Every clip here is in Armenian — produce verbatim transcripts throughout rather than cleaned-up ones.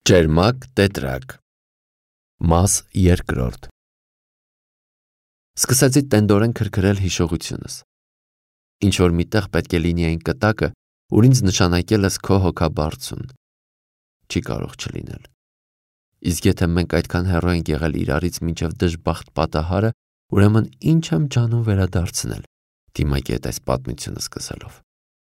Ճերմակ տետրակ Մաս երկրորդ Սկսեցի տենդորեն քրքրել հիշողությունս։ Ինչ-որ միտեղ պետք է լինի այն կտակը, ուր ինձ նշանակել ես քո հոգաբարձուն։ Չի կարող չլինել։ Իսկ եթե մենք այդքան հեռու ենք եղել իրարից մինչև դժբախտ պատահարը, ուրեմն ինչ եմ ջանում վերադարձնել, դիմակի հետ այս պատմությունը սկսելով։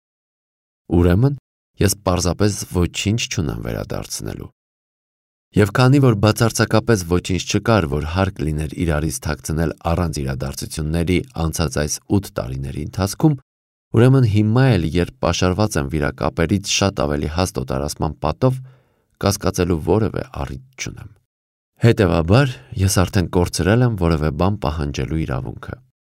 Ուրեմն ես պարզապես ոչինչ չունեմ վերադարձնելու։ Եվ քանի որ բացարձակապես ոչինչ չկար, որ հարկ լիներ իրարից թաքցնել առանց իրադարձությունների անցած այս ութ տարիների ընթացքում, ուրեմն հիմա էլ, երբ պաշարված եմ վիրակապերից շատ ավելի հաստ օտարացման պատով, կասկածելու որևէ առիթ չունեմ։ Հետևաբար, ես արդեն կորցրել եմ որևէ բան պահանջելու իրավունքը։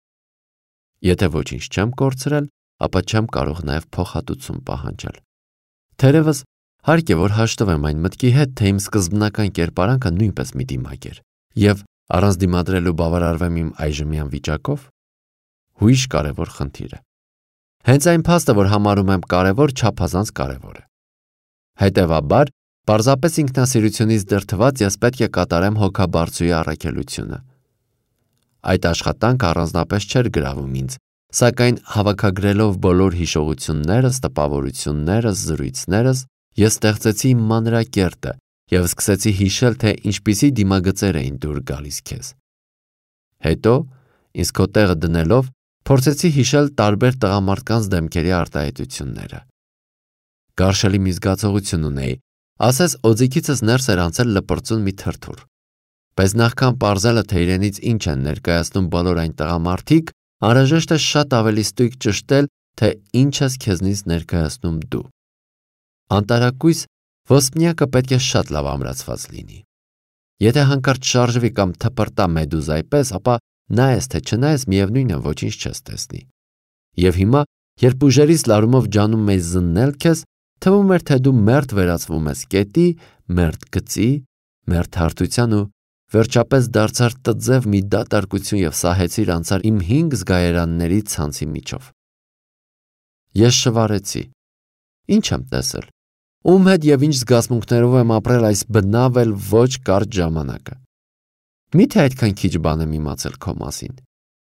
Եթե ոչինչ չեմ կորցրել, ապա չեմ կարող նաև փոխհատուցում պահանջել։ Թերևս հարկ է, որ հաշտվեմ այն մտքի հետ, թե իմ սկզբնական կերպարանքը նույնպես մի դիմակ էր, և առանց դիմադրելու բավարարվեմ իմ այժմյան վիճակով, հույժ կարևոր խնդիր է։ Հենց այն փաստը, որ համարում եմ կարևոր, չափազանց կարևոր է։ Հետևաբար, պարզապես ինքնասիրությունից դրդված ես պետք է կատարեմ հոգաբարձուի առաքելությունը։ Այդ աշխատանքը առանձնապես չէր գրավում ինձ, սակայն հավաքագրելով բոլոր հիշողություններս, տպավորություններս, զրույցներս, ես ստեղծեցի իմ մանրակերտը և սկսեցի հիշել, թե ինչպիսի դիմագծեր էին դուր գալիս քեզ։ Հետո, ինձ քո տեղը դնելով, փորձեցի հիշել տարբեր տղամարդկանց դեմքերի արտահայտությունները։ Գարշելի մի զգացողություն ունեի, ասես օձիքիցս ներս էր անցել լպրծուն մի թրթուր։ Բայց նախքան պարզելը, թե իրենից ինչ են ներկայացնում բոլոր այն տղամարդիկ, անհրաժեշտ է շատ ավելի ստույգ ճշտել, թե ինչ ես քեզնից ներկայացնում դու։ Անտարակույս ոսպնյակը պետք է շատ լավ ամրացված լինի։ Եթե հանկարծ շարժվի կամ թփրտա մեդուզայի պես, ապա նայես թե չնայես, միևնույն է ոչինչ չես տեսնի։ Եվ հիմա, երբ ուժերից լարումով ջանում ես զննել քեզ, թվում էր, թե դու մերթ վերածվում ես կետի, մերթ գծի, մերթ հարթության ու վերջապես դարձար տձև մի դատարկություն և սահեցիր անցար իմ հինգ զգայարանների ցանցի միջով։ Ես շվարեցի։ Ինչ եմ տեսել։ Ում հետ և ինչ զգացմունքներով եմ ապրել այս բնավ էլ ոչ կարճ ժամանակը։ Մի՞թե այդքան քիչ բան եմ իմացել քո մասին։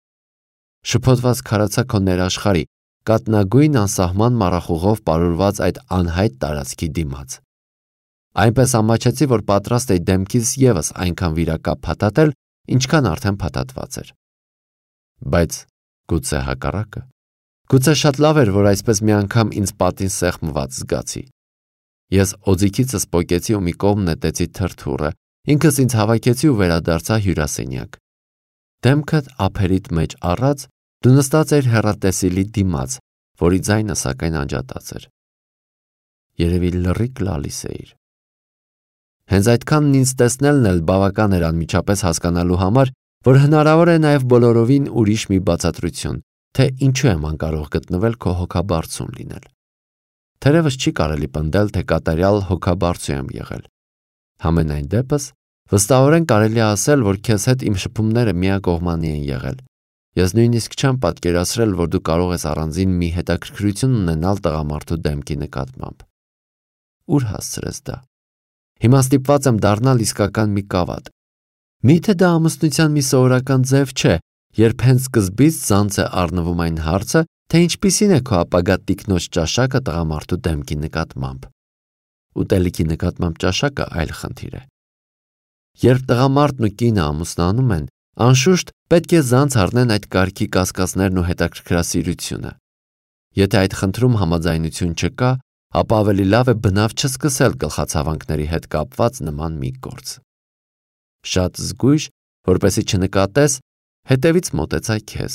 Շփոթված քարացա քո ներաշխարհի, կատնագույն անսահման մառախուղով պարուրված այդ անհայտ տարածքի դիմաց։ Այնպես ամաչեցի, որ պատրաստ էի դեմքիս ևս այնքան վիրակապ փաթաթել, ինչքան արդեն փաթաթված էր։ Բայց գուցե հակառակը։ Գուցե շատ լավ էր, որ այսպես մի անգամ ինձ պատին սեղմված զգացի։ Ես օձիքիցս պոկեցի ու մի կողմ նետեցի թրթուրը, ինքս ինձ հավաքեցի ու վերադարձա հյուրասենյակ։ Դեմքդ ափերիդ մեջ առած, դու նստած էիր հեռատեսիլի դիմաց, որի ձայնը սակայն անջատած էր։ Երևի լռիկ լալիս էիր։ Հենց այդքանն ինձ տեսնելն էլ բավական էր անմիջապես հասկանալու համար, որ հնարավոր է նաև բոլորովին ուրիշ մի բացատրություն, թե ինչու եմ անկարող գտնվել քո հոգաբարձուն լինել։ Թերևս չի կարելի պնդել, թե կատարյալ հոգաբարձու եմ եղել։ Համենայն դեպս, վստահորեն կարելի է ասել, որ քեզ հետ իմ շփումները միակողմանի են եղել։ Ես նույնիսկ չեմ պատկերացրել, որ դու կարող ես առանձին մի հետաքրքրություն ունենալ տղամարդու դեմքի նկատմամբ։ Ուր հասցրես դա։ Հիմա ստիպված եմ դառնալ իսկական մի կավատ։ Միթե դա ամուսնության մի սովորական ձև չէ, երբ հենց սկզբից ցանց է առնվում այն հարցը, թե ինչպիսին է քո ապագա տիկնոջ ճաշակը տղամարդու դեմքի նկատմամբ։ Ուտելիքի նկատմամբ ճաշակը այլ խնդիր է։ Երբ տղամարդն ու կինը ամուսնանում են, անշուշտ պետք է ցանց առնեն այդ կարգի կասկածներն ու հետաքրքրասիրությունը։ Եթե այդ խնդրում համաձայնություն չկա, ապա ավելի լավ է բնավ չսկսել գլխացավանքների հետ կապված նման մի գործ։ Շատ զգույշ, որպեսզի չնկատես, հետևից մոտեցա քեզ։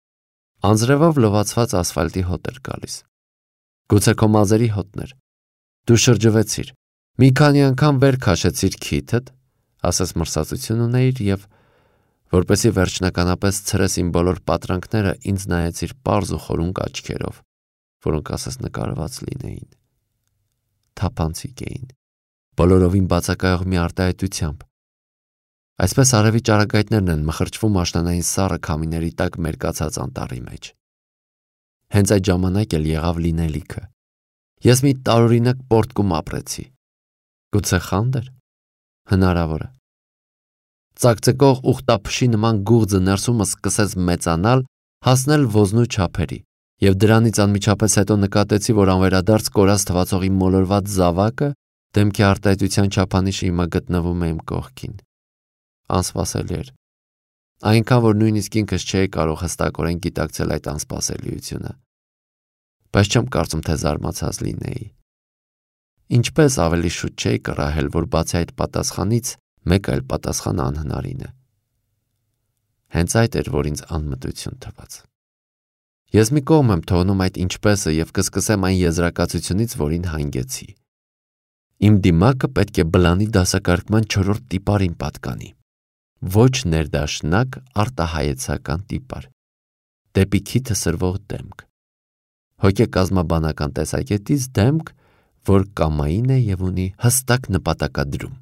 Անձրևով լվացված ասֆալտի հոտ էր գալիս։ Գուցե քո մազերի հոտն էր։ Դու շրջվեցիր, մի քանի անգամ վեր քաշեցիր քիթդ, ասես մրսածություն ունեիր և, որպեսզի վերջնականապես ցրես իմ բոլոր պատրանքները, ինձ նայեցիր պարզ ու խորունկ աչքերով, որոնք ասես նկարված լինեին։ Թափանցիկ էին, բոլորովին բացակայող մի արտահայտությամբ։ Այսպես արևի ճառագայթներն են մխրճվում աշնանային սառը քամիների տակ մերկացած անտառի մեջ։ Հենց այդ ժամանակ էլ եղավ լինելիքը։ Ես մի տարօրինակ պոռթկում ապրեցի։ Գուցե խանդ էր, Հնարավոր է։ Ծակծկող ուխտափշի նման գուղձը ներսումս սկսեց մեծանալ, հասնել ոզնու չափերի, եւ դրանից անմիջապես հետո նկատեցի, որ անվերադարձ կորած թվացողի մոլորված զավակը դեմքի արտահայտության չափանիշը հիմա գտնվում է իմ կողքին։ Անսպասելի էր։ Այնքան, որ նույնիսկ ինքս չէի կարող հստակորեն գիտակցել այդ անսպասելիությունը։ Բայց չեմ կարծում, թե զարմացած լինեի։ Ինչպես ավելի շուտ չէի կռահել, որ բացի այդ պատասխանից մեկ այլ պատասխան անհնարին է։ Հենց այդ էր, որ ինձ անմտություն թվաց։ Ես մի կողմ եմ թողնում այդ ինչպեսը եւ կսկսեմ այն եզրակացությունից, որին հանգեցի։ Իմ դիմակը պետք է բլանի դասակարգման չորրորդ տիպարին պատկանի։ Ոչ ներդաշնակ արտահայեցական տիպար։ Դեպի քիթը սրվող դեմք։ Հոգեկազմաբանական տեսակետից դեմք, որ կամային է եւ ունի հստակ նպատակադրում։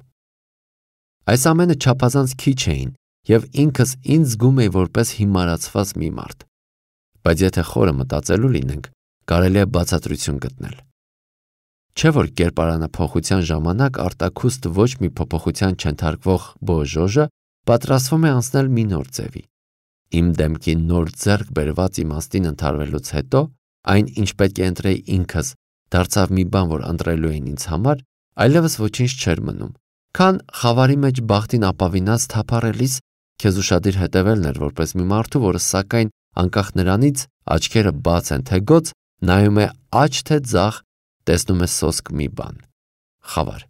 Այս ամենը չափազանց քիչ էին եւ ինքս ինձ զգում էի որպես հիմարացված մի մարդ։ Բայց եթե խորը մտածելու լինենք, կարելի է բացատրություն գտնել։ Չէ՞ որ կերպարանափոխության ժամանակ արտաքուստ ոչ մի փոփոխության չընթարկվող բոժոժը պատրաստվում է անցնել մի նոր ձևի։ Իմ դեմքի նոր ձեռք բերված իմաստին ընթարվելուց հետո այն, ինչ պետք է ընտրեի ինքս, դարձավ մի բան, որ ընտրելու էին ինձ համար, այլևս ոչինչ չէր մնում, քան խավարի մեջ բախտին ապավինած թափառելիս քեզ ուշադիր հետևելն էր, որպես մի մարդու, որը սակայն անկախ նրանից աչքերը բաց են թե գոց, նայում է աջ թե ձախ, տեսնում է սոսկ մի բան։ Խավար։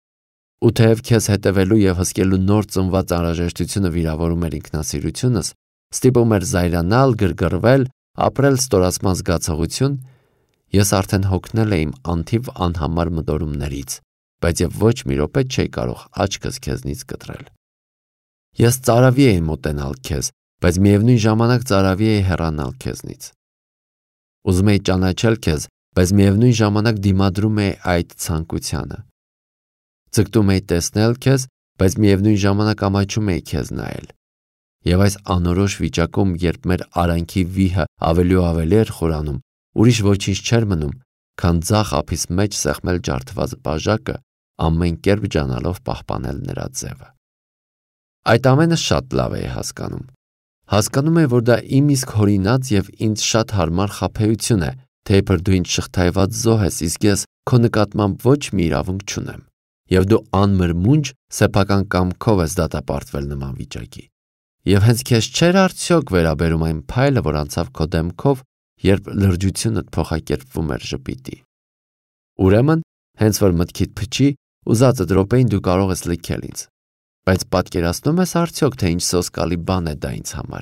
Ու թեև քեզ հետևելու եւ հսկելու նոր ծնված անհրաժեշտությունը վիրավորում էր ինքնասիրությունս, ստիպում էր զայրանալ, գրգռվել, ապրել ստորացման զգացողություն, ես արդեն հոգնել էի իմ անթիվ անհամար մտորումներից, բայց եւ ոչ մի րոպե չէի կարող աչքս քեզնից կտրել։ Ես ծարավի էի մոտենալ քեզ, բայց միևնույն ժամանակ ծարավի էի հեռանալ քեզնից։ Ուզում էի ճանաչել քեզ, բայց միևնույն ժամանակ դիմադրում էի այդ ցանկությանը։ Ձգտում էի տեսնել քեզ, բայց միևնույն ժամանակ ամաչում էի քեզ նայել։ Եվ այս անորոշ վիճակում, երբ մեր արանքի վիհը ավելի ու ավելի էր խորանում, ուրիշ ոչինչ չէր մնում, քան ձախ ափիս մեջ սեղմել ջարդված բաժակը, ամեն կերպ ջանալով պահպանել նրա ձևը։ Այդ ամենը շատ լավ էի հասկանում։ Հասկանում էի, որ դա իմ իսկ հորինած եւ ինձ շատ հարմար խաբեություն է, թե իբր դու ինձ շղթայված զոհ ես, իսկ ես քո նկատմամբ ոչ մի իրավունք չունեմ, եւ դու անմրմունջ սեփական կամքով ես դատապարտվել նման վիճակի։ Եվ հենց քեզ չէր արդյոք վերաբերում այն փայլը, որ անցավ քո դեմքով, երբ լրջությունդ փոխակերպվում էր ժպիտի։ Ուրեմն, հենց որ մտքիդ փչի, ուզածդ րոպեին դու կարող ես լքել ինձ։ Բայց պատկերացնում ես արդյոք, թե ինչ սոսկալի բան է դա ինձ համար։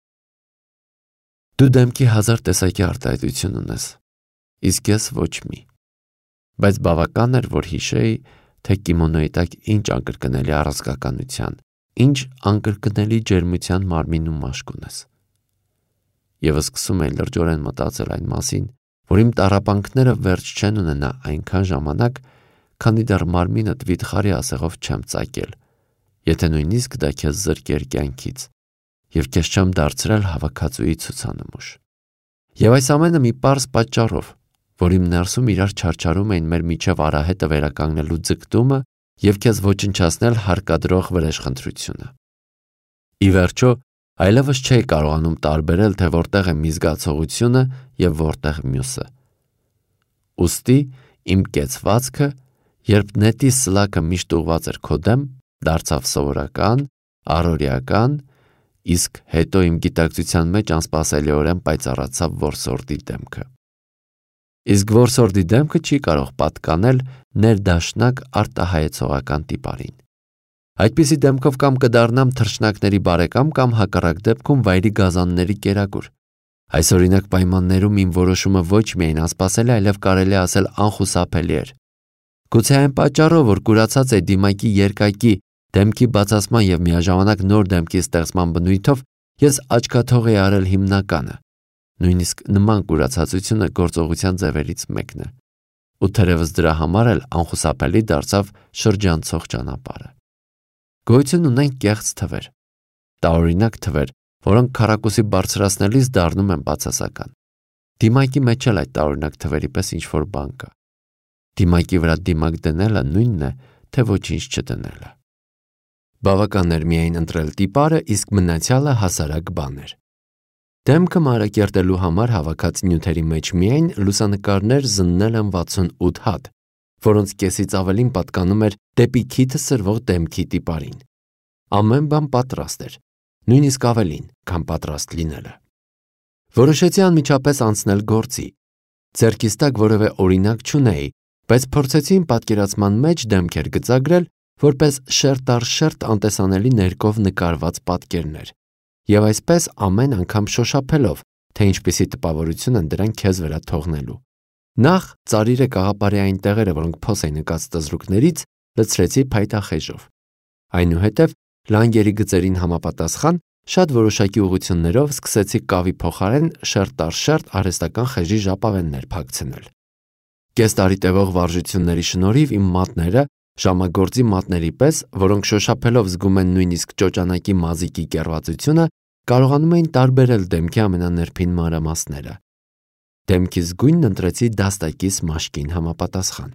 Դու դեմքի հազար տեսակի արտահայտություն ունես, իսկ ես ոչ մի։ Բայց բավական էր, որ հիշեի, թե կիմոնոյի տակ ինչ անկրկնելի առանցքականության, ինչ անկրկնելի ջերմության մարմին ու մաշկ ունես։ Եվ սկսում էի լրջորեն մտածել այն մասին, որ իմ տառապանքները վերջ չեն ունենա այնքան ժամանակ, քանի դեռ մարմինդ վիթխարի ասեղով չեմ ծակել, եթե նույնիսկ դա քեզ զրկեր կյանքից, եւ քեզ չեմ դարձրել հավաքածուի ցուցանմուշ։ Եվ այս ամենը մի պարզ պատճառով, որ իմ ներսում իրար չարչարում էին մեր միջև արահետը վերականգնելու ձգտումը եւ քեզ ոչնչացնել հարկադրող վրեժխնդրությունը։ Ի վերջո, այլևս չէի կարողանում տարբերել, թե որտեղ է մի զգացողությունը եւ որտեղ մյուսը։ Ոստի իմ կեցվածքը, երբ նետի սլակը միշտ ուղված էր քո դեմ, դարձավ սովորական, առօրեական, իսկ հետո իմ գիտակցության մեջ անսպասելիորեն պայծառացավ որսորդի դեմքը։ Իսկ որսորդի դեմքը չի կարող պատկանել ներդաշնակ արտահայեցողական տիպարին։ Այդպիսի դեմքով կամ կդառնամ թռչնակների բարեկամ կամ հակառակ դեպքում վայրի գազանների կերակուր։ Այս օրինակ պայմաններում իմ որոշումը ոչ միայն անսպասելի, այլև կարելի ասել անխուսափելի էր։ Գուցե այն պատճառով, որ կուրացած է դիմակի երկակի դեմքի բացասման եւ միաժամանակ նոր դեմքի ստեղծման բնույթով, ես աչքաթող էի արել հիմնականը։ Նույնիսկ նման կուրացածությունը գործողության ձևերից մեկն է։ Ու թերևս դրա համար էլ անխուսափելի դարձավ շրջանցող ճանապարհը։ Գոյություն ունեն կեղծ թվեր, տարօրինակ թվեր, որոնք քառակուսի բարձրացնելիս դառնում են բացասական։ Դիմակի մեջ էլ այդ տարօրինակ թվերի պես ինչ-որ բան կա։ Դիմակի վրա դիմակ դնելը նույնն է, թե ոչինչ չդնելը։ Բավական էր միայն ընտրել տիպարը, իսկ մնացյալը հասարակ բան էր։ Դեմքը մանրակերտելու համար հավաքած նյութերի մեջ միայն լուսանկարներ զննել եմ վաթսունութ հատ, որոնց կեսից ավելին պատկանում էր դեպի քիթը սրվող դեմքի տիպարին։ Ամեն բան պատրաստ էր, նույնիսկ ավելին, քան պատրաստ լինելը։ Որոշեցի անմիջապես անցնել գործի։ Ձեռքիս տակ որևէ օրինակ չունեի, բայց փորձեցի իմ պատկերացման մեջ դեմքեր գծագրել, որպես շերտ առ շերտ անտեսանելի ներկով նկարված պատկերներ, եւ այսպես ամեն անգամ շոշափելով, թե ինչպիսի տպավորություն են դրանք քեզ վրա թողնելու։ Նախ ծարիրը կաղապարի այն տեղերը, որոնք փոս էին նկած տզրուկներից, լցրեցի փայտախեժով։ Այնուհետև լանգերի գծերին համապատասխան շատ որոշակի ուղղություններով սկսեցի կավի փոխարեն շերտ առ շերտ արհեստական խեժի ժապավեններ փակցնել։ Կես տարի տևող վարժությունների շնորհիվ իմ մատները, ժամագործի մատների պես, որոնք շոշափելով զգում են նույնիսկ ճոճանակի մազիկի կեռվածությունը, կարողանում էին տարբերել դեմքի ամենաներփին մանրամասները։ Դեմքիս գույնն ընտրեցի դաստակիս մաշկին համապատասխան։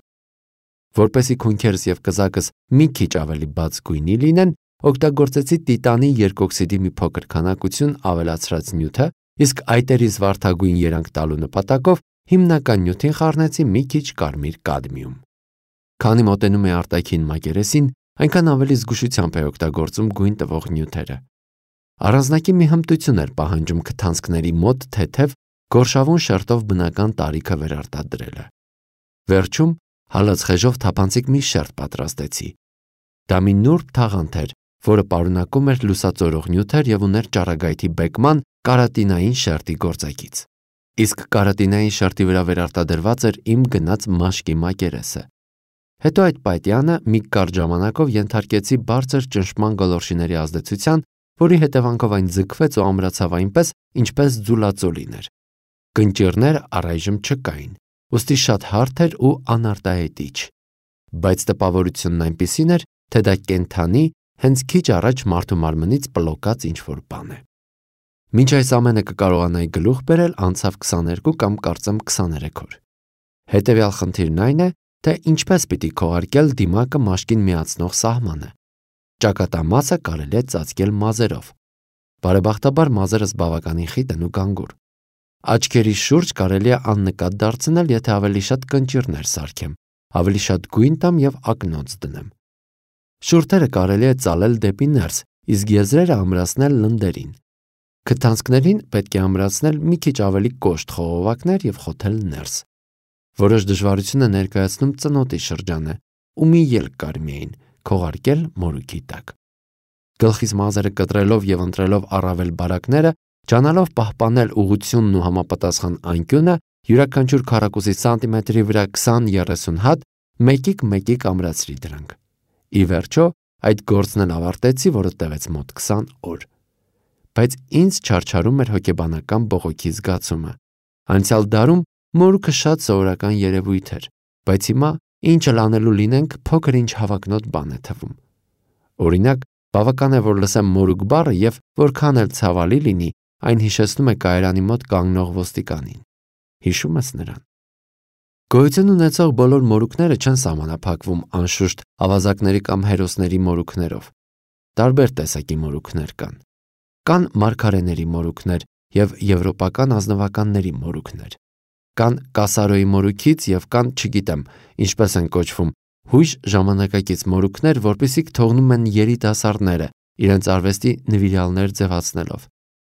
Որպեսզի քունքերս եւ կզակս մի քիչ ավելի բաց գույնի լինեն, օգտագործեցի տիտանի երկօքսիդի մի փոքր քանակություն ավելացրած նյութը, իսկ այտերից վարդագույն երանգ տալու նպատակով հիմնական նյութին խառնեցի մի քիչ կարմիր կադմիում։ Քանի մոտենում է արտաքին մակերեսին, այնքան ավելի զգուշությամբ է օգտագործում գույն տվող նյութերը։ Առանձնակի մի հմտություն էր պահանջում քթանցքների մոտ թեթև գորշավուն շերտով բնական տարիքը վերարտադրելը։ Վերջում հալած խեժով թափանցիկ մի շերտ պատրաստեցի։ Դա մի նուրբ թաղանթ էր, որը պարունակում էր լուսածորող նյութեր եւ ուներ ճառագայթի բեկման կարատինային շերտի գործակից։ Իսկ կարատինային շերտի վրա վերարտադրված էր իմ գնած մաշկի մակերեսը։ Հետո այդ պայտյանը մի կարճ ժամանակով ենթարկեցի բարձր ճնշման գոլորշիների ազդեցության, որի հետևանքով այն ձգվեց ու ամրացավ այնպես, ինչպես ձուլածոլին էր։ Կնճիռներ առայժմ չկային, ուստի շատ հարթ էր ու անարտահայտիչ, բայց տպավորությունն այնպիսին էր, թե դա կենդանի, հենց քիչ առաջ մարդու մարմնից պլոկած ինչ-որ բան է։ Մինչ այս ամենը կկարողանայի գլուխ բերել, անցավ քսաներկու կամ կարծեմ քսաներեք օր։ Հետևյալ խնդիրն այն է, թե ինչպես պիտի քողարկել դիմակը մաշկին միացնող սահմանը։ Ճակատամասը կարելի է ծածկել մազերով։ Բարեբախտաբար մազերս բավականին խիտ են ու գանգուր։ Աչքերի շուրջ կարելի է աննկատ դարձնել, եթե ավելի շատ կնճիռներ սարքեմ, ավելի շատ գույն տամ եւ ակնոց դնեմ։ Շուրթերը կարելի է ծալել դեպի ներս, իսկ եզրերը ամրացնել լնդերին։ Քթանցքներին պետք է ամրացնել մի քիչ ավելի կոշտ խողովակներ եւ խոթել ներս։ Որոշ դժվարություն է ներկայացնում ծնոտի շրջանը, ու մի ելք կար միայն՝ քողարկել մորուքի տակ։ Գլխիս մազերը կտրելով եւ ընտրելով առավել բարակները, ճանալով պահպանել ուղղությունն ու համապատասխան անկյունը, յուրաքանչյուր քառակուսի սանտիմետրի վրա քսան երեսուն հատ մեկիկ-մեկիկ ամրացրի դրանք։ Ի վերջո, այդ գործն էլ ավարտեցի, որը տևեց մոտ քսան օր։ Բայց ինձ չարչարում էր հոգեբանական բողոքի զգացումը։ Անցյալ դարում մորուքը շատ սովորական երևույթ էր, բայց հիմա ինչ էլ անելու լինենք, փոքր-ինչ հավակնոտ բան է թվում։ Օրինակ, բավական է, որ լսեմ մորուք բառը եւ որքան էլ ցավալի լինի, այն հիշեցնում է կայարանի մոտ կանգնող ոստիկանին։ Հիշում ես նրան։ Գոյություն ունեցող բոլոր մորուքները չեն սահմանափակվում անշուշտ ավազակների կամ հերոսների մորուքներով։ Տարբեր տեսակի մորուքներ կան։ Կան մարգարեների մորուքներ եւ եվրոպական ազնվականների մորուքներ։ Կան կասարոյի մորուքից եւ կան, չգիտեմ, ինչպես են կոչվում, հույժ ժամանակակից մորուքներ, որպիսիք թողնում են երիտասարդները իրենց արվեստի նվիրյալներ ձևացնելով։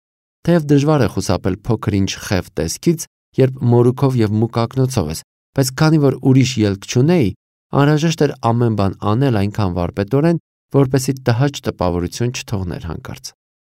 Թեև դժվար է խուսափել փոքր-ինչ խև տեսքից, երբ մորուքով եւ մուկ ակնոցով ես, բայց քանի որ ուրիշ ելք չունեի, անհրաժեշտ էր ամեն բան անել այնքան վարպետորեն, որպեսզի տհաճ տպավորություն չթողներ հանկարծ։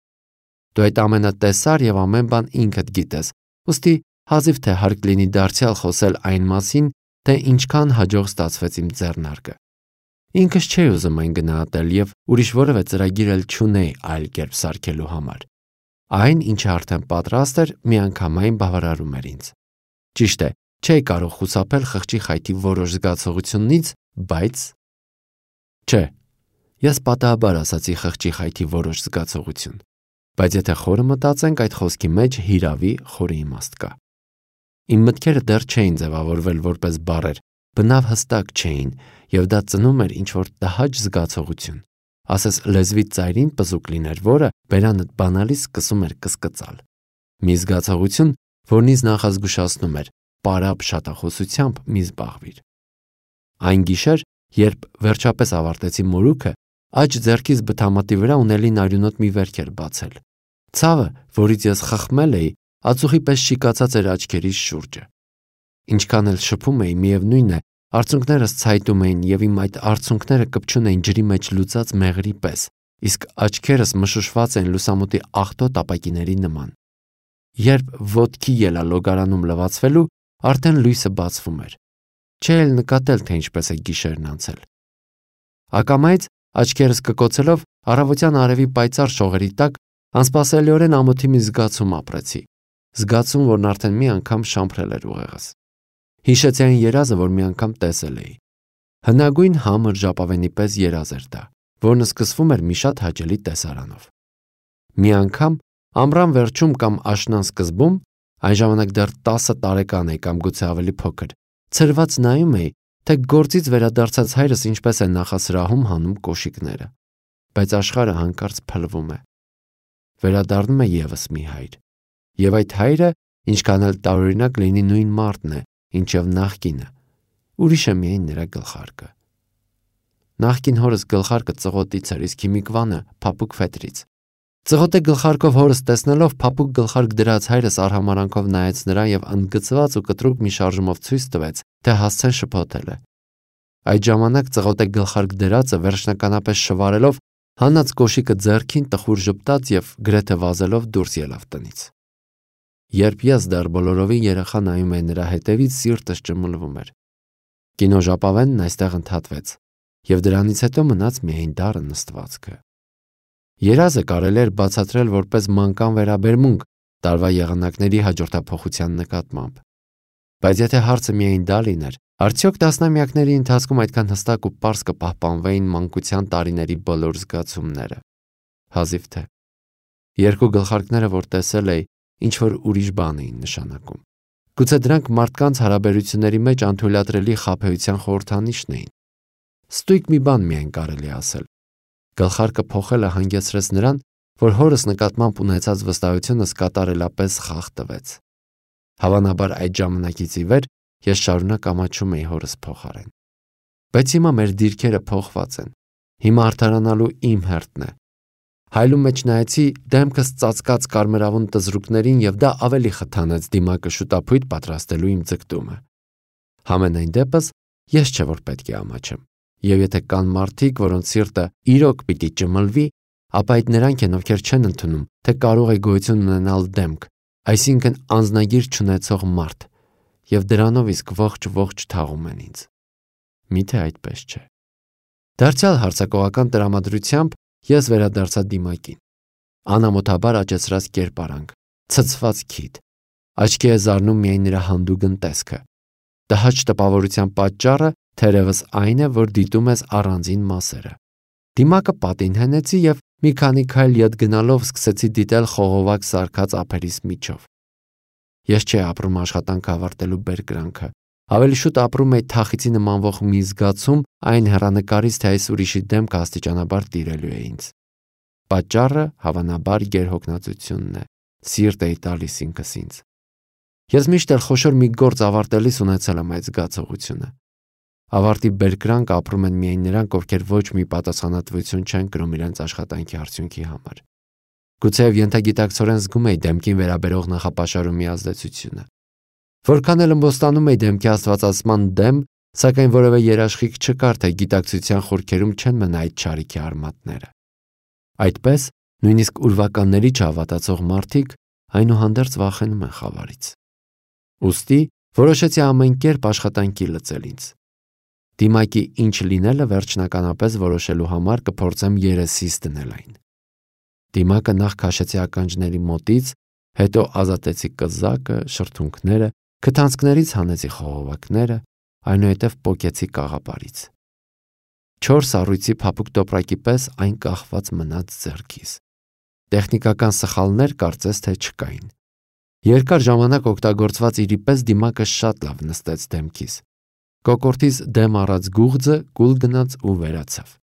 Դու այդ ամենը տեսար եւ ամեն բան ինքդ գիտես, ուստի հազիվ թե հարկ լինի դարձյալ խոսել այն մասին, թե ինչքան հաջող ստացվեց իմ ձեռնարկը։ Ինքս չէի ուզում այն գնահատել եւ ուրիշ որևէ ծրագիր էլ չունեի այլ կերպ սարքելու համար։ Այն, ինչը արդեն պատրաստ էր, միանգամայն բավարարում էր ինձ։ Ճիշտ է, չէի կարող խուսափել խղճի խայթի որոշ զգացողությունից, բայց… Չէ, ես պատահաբար ասացի խղճի խայթի որոշ զգացողություն, բայց եթե խորը մտածենք, այդ խոսքի մեջ հիրավի խորը իմաստ կա։ Իմ մտքերը դեռ չէին ձևավորվել որպես բառեր, բնավ հստակ չէին, եւ դա ծնում էր ինչ-որ տհաճ զգացողություն։ ասես լեզվի ծայրին պզուկ լիներ, որը բերանդ բանալիս սկսում էր կսկծալ։ Մի զգացողություն, որն ինձ նախազգուշացնում էր, պարապ շատախոսությամբ մի զբաղվիր։ Այն գիշեր, երբ վերջապես ավարտեցի մորուքը, աջ ձեռքիս բթամատի վրա ունելին արյունոտ մի վերք էր բացել։ Ցավը, որից ես խխմել էի, ածուխի պես շիկացած էր աչքերիս շուրջը։ Ինչքան էլ շփում էի, միևնույն է, արցունքներս ցայտում էին եւ իմ այդ արցունքները կպչուն էին ջրի մեջ լուծած մեղրի պես, իսկ աչքերս մշուշված էին լուսամուտի աղտոտ ապակիների նման։ Երբ ոտքի ելա լոգարանում լվացվելու, արդեն լույսը բացվում էր։ Չէի էլ նկատել, թե ինչպես է գիշերն անցել։ Ակամայից աչքերս կկոցելով առավոտյան արևի պայծառ շողերի տակ անսպասելիորեն ամոթի մի զգացում ապրեցի։ Զգացում, որն արդեն մի անգամ շամփրել էր ուղեղս։ Հիշեցի այն երազը, որ մի անգամ տեսել էի։ Հնագույն համր ժապավենի պես երազ էր դա, որն սկսվում էր մի շատ հաճելի տեսարանով։ Մի անգամ ամռան վերջում կամ աշնան սկզբում, այն ժամանակ դեռ տասը տարեկան էի կամ գուցե ավելի փոքր, ցրված նայում էի, թե գործից վերադարձած հայրս ինչպես է նախասրահում հանում կոշիկները, բայց աշխարհը հանկարծ փլվում է։ Վերադառնում է եւս մի հայր, եւ այդ հայրը, ինչքան էլ տարօրինակ լինի, նույն մարդն է, ինչև նախկինը, ուրիշ է միայն նրա գլխարկը։ Նախկին հորս գլխարկը ծղոտից էր, իսկ հիմիկվանը փափուկ ֆետրից։ Ծղոտե գլխարկով հորս տեսնելով փափուկ գլխարկ դրած հայրս արհամարանքով նայեց նրան եւ ընդգծված ու կտրուկ մի շարժումով ցույց տվեց, թե հասցեն շփոթել է։ Այդ ժամանակ ծղոտե գլխարկ դրածը վերջնականապես շվարելով հանած կոշիկը ձեռքին տխուր ժպտաց եւ գրեթե վազելով դուրս ելավ տնից։ Երբ ես դեռ բոլորովին երեխա նայում էի նրա հետևից, սիրտս ճմլվում էր։ Կինո ժապավենն այստեղ ընդհատվեց եւ դրանից հետո մնաց միայն դառը նստվածքը։ Երազը կարելի էր բացատրել որպես մանկան վերաբերմունք տարվա եղանակների հաջորդափոխության նկատմամբ։ Բայց եթե հարցը միայն դա լիներ, արդյոք տասնամյակների ընթացքում այդքան հստակ ու պարզ կպահպանվեին մանկության տարիների բոլոր զգացումները։ Հազիվ թե։ Երկու գլխարկները, որ տեսել էի, ինչ որ ուրիշ բան էին նշանակում։ Գուցե դրանք մարդկանց հարաբերությունների մեջ անթույլատրելի խաբեության խորհրդանիշն էին։ Ստույգ մի բան միայն կարելի ասել։ Գլխարկը փոխելը հանգեցրեց նրան, որ հորս նկատմամբ ունեցած վստահությունս կատարելապես խախ տվեց։ Հավանաբար այդ ժամանակից ի վեր ես շարունակ ամաչում էի հորս փոխարեն։ Բայց հիմա մեր դիրքերը փոխված են։ Հիմա արդարանալու իմ հերթն է։ Հայլու մեջ նայեցի դեմքս ծածկած կարմրավուն տզրուկներին եւ դա ավելի խթանեց դիմակը շուտապույտ պատրաստելու իմ ձգտումը։ Համենայն դեպս ես չէ որ պետք է ամաչեմ։ Եվ եթե կան մարդիկ, որոնց սիրտը իրոք պիտի ճմլվի, ապա այդ նրանք են, ովքեր չեն ընդունում, թե կարող է գոյություն ունենալ դեմք, այսինքն անձնագիր չունեցող մարդ, եւ դրանով իսկ ողջ-ողջ թաղում են ինձ։ Միթե այդպես չէ։ Դարձյալ հարցակողական տրամադրությամբ ես վերադարձա դիմակին։ Անամոթաբար աճեցրած կերպարանք, ցցված քիթ, աչքի է զարնում միայն նրա հանդուգն տեսքը։ Տհաճ տպավորության պատճառը թերևս այն է, որ դիտում ես առանձին մասերը։ Դիմակը պատին հենեցի եւ մի քանի քայլ յետ գնալով սկսեցի դիտել խողովակ սարքած ափերիս միջով։ Ես չէի ապրում աշխատանք ավարտելու բերկրանքը, ավելի շուտ ապրում էի թախիցի նմանվող մի զգացում այն հեռանկարից, թե այս ուրիշի դեմքը աստիճանաբար տիրելու է ինձ։ Պատճառը հավանաբար գերհոգնածությունն է, սիրտ էի տալիս ինքս ինձ։ Ես միշտ էլ խոշոր մի գործ ավարտելիս ունեցել եմ այդ զգացողությունը։ Ավարտի բերկրանք ապրում են միայն նրանք, ովքեր ոչ մի պատասխանատվություն չեն կրում իրենց աշխատանքի արդյունքի համար։ Գուցեև ենթագիտակցորեն զգում էի դեմքին վերաբերող նախապաշարումի ազդեցությունը։ Որքան էլ ըմբոստանում էի դեմքի աստվածացման դեմ, սակայն որևէ երաշխիք չկար, թե գիտակցության խորքերում չեն մնա այդ չարիքի արմատները։ Այդպես, նույնիսկ ուրվականների չհավատացող մարդիկ այնուհանդերձ վախենում են խավարից։ Ուստի որոշեցի ամեն կերպ աշխատանքի լծել ինձ։ Դիմակի ինչ լինելը վերջնականապես որոշելու համար կփորձեմ երեսիս դնել այն։ Դիմակը նախ քաշեցի ականջների մոտից, հետո ազատեցի կզակը, շրթունքները, քթանցքներից հանեցի խողովակները, այնուհետև պոկեցի կաղապարից։ Չորս առույցի փափուկ տոպրակի պես այն կախված մնաց ձեռքիս։ Տեխնիկական սխալներ կարծես թե չկային։ Երկար ժամանակ օգտագործված իրի պես դիմակը շատ լավ նստեց դեմքիս։ Կոկորդից դեմ առած գուղձը կուլ գնաց ու վերացավ։